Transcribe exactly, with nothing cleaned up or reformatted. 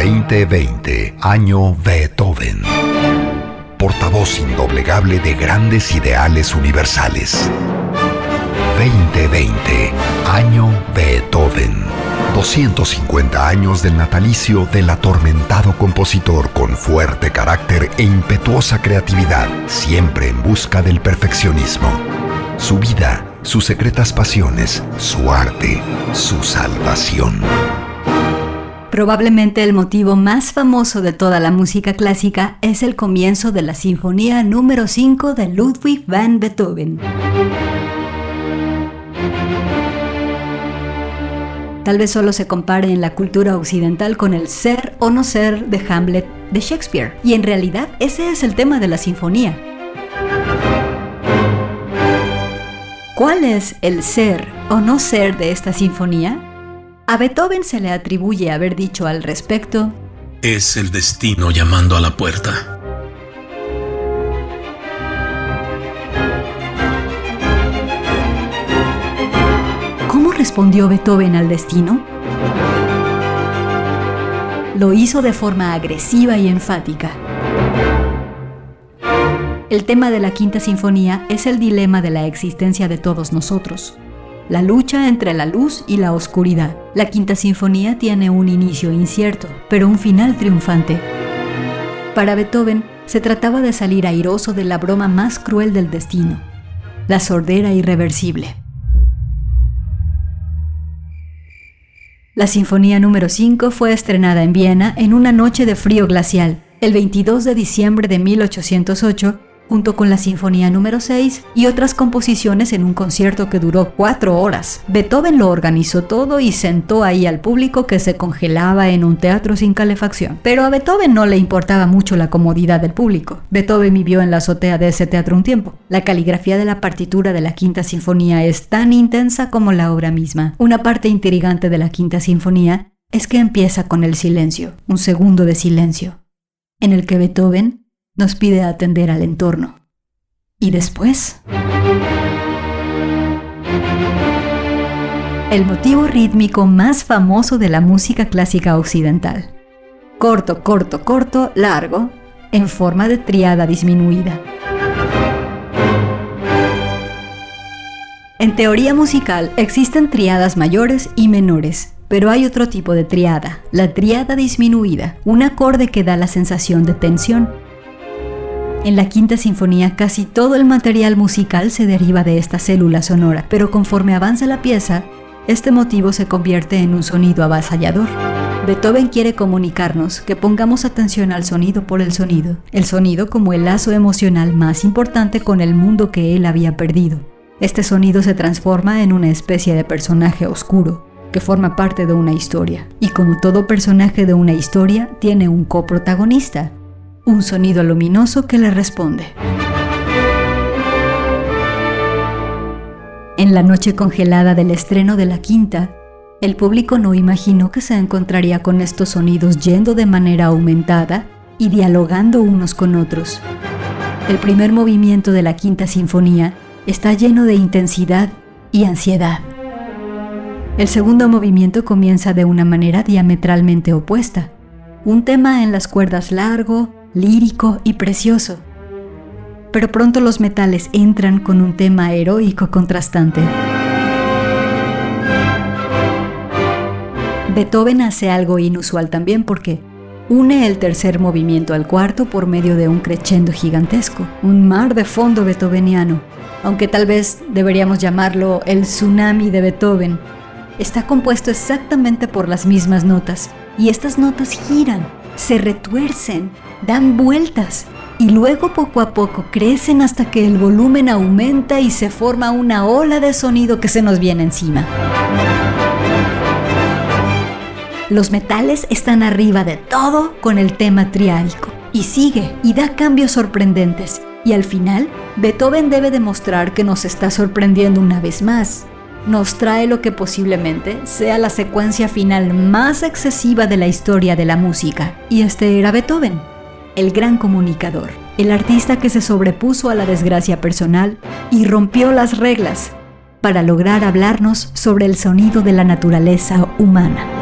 veinte veinte, año Beethoven. Portavoz indoblegable de grandes ideales universales. veinte veinte, año Beethoven. doscientos cincuenta años del natalicio del atormentado compositor con fuerte carácter e impetuosa creatividad, siempre en busca del perfeccionismo. Su vida, sus secretas pasiones, su arte, su salvación. Probablemente el motivo más famoso de toda la música clásica es el comienzo de la Sinfonía número cinco de Ludwig van Beethoven. Tal vez solo se compare en la cultura occidental con el ser o no ser de Hamlet de Shakespeare, y en realidad ese es el tema de la sinfonía. ¿Cuál es el ser o no ser de esta sinfonía? A Beethoven se le atribuye haber dicho al respecto: es el destino llamando a la puerta. ¿Cómo respondió Beethoven al destino? Lo hizo de forma agresiva y enfática. El tema de la Quinta Sinfonía es el dilema de la existencia de todos nosotros. La lucha entre la luz y la oscuridad. La Quinta Sinfonía tiene un inicio incierto, pero un final triunfante. Para Beethoven, se trataba de salir airoso de la broma más cruel del destino, la sordera irreversible. La Sinfonía número cinco fue estrenada en Viena en una noche de frío glacial, el veintidós de diciembre de mil ochocientos ocho, junto con la Sinfonía número seis y otras composiciones en un concierto que duró cuatro horas. Beethoven lo organizó todo y sentó ahí al público que se congelaba en un teatro sin calefacción. Pero a Beethoven no le importaba mucho la comodidad del público. Beethoven vivió en la azotea de ese teatro un tiempo. La caligrafía de la partitura de la Quinta Sinfonía es tan intensa como la obra misma. Una parte intrigante de la Quinta Sinfonía es que empieza con el silencio, un segundo de silencio, en el que Beethoven nos pide atender al entorno. ¿Y después? El motivo rítmico más famoso de la música clásica occidental. Corto, corto, corto, largo, en forma de tríada disminuida. En teoría musical existen tríadas mayores y menores, pero hay otro tipo de tríada, la tríada disminuida, un acorde que da la sensación de tensión. En la Quinta Sinfonía casi todo el material musical se deriva de esta célula sonora, pero conforme avanza la pieza, este motivo se convierte en un sonido avasallador. Beethoven quiere comunicarnos que pongamos atención al sonido por el sonido, el sonido como el lazo emocional más importante con el mundo que él había perdido. Este sonido se transforma en una especie de personaje oscuro, que forma parte de una historia, y como todo personaje de una historia, tiene un coprotagonista, un sonido luminoso que le responde. En la noche congelada del estreno de la Quinta, el público no imaginó que se encontraría con estos sonidos yendo de manera aumentada y dialogando unos con otros. El primer movimiento de la Quinta Sinfonía está lleno de intensidad y ansiedad. El segundo movimiento comienza de una manera diametralmente opuesta. Un tema en las cuerdas largo, lírico y precioso. Pero pronto los metales entran con un tema heroico contrastante. Beethoven hace algo inusual también porque une el tercer movimiento al cuarto por medio de un crescendo gigantesco, un mar de fondo beethoveniano, aunque tal vez deberíamos llamarlo el tsunami de Beethoven. Está compuesto exactamente por las mismas notas, y estas notas giran, se retuercen, dan vueltas, y luego poco a poco crecen hasta que el volumen aumenta y se forma una ola de sonido que se nos viene encima. Los metales están arriba de todo con el tema triádico, y sigue y da cambios sorprendentes, y al final, Beethoven debe demostrar que nos está sorprendiendo una vez más. Nos trae lo que posiblemente sea la secuencia final más excesiva de la historia de la música. Y este era Beethoven, el gran comunicador, el artista que se sobrepuso a la desgracia personal y rompió las reglas para lograr hablarnos sobre el sonido de la naturaleza humana.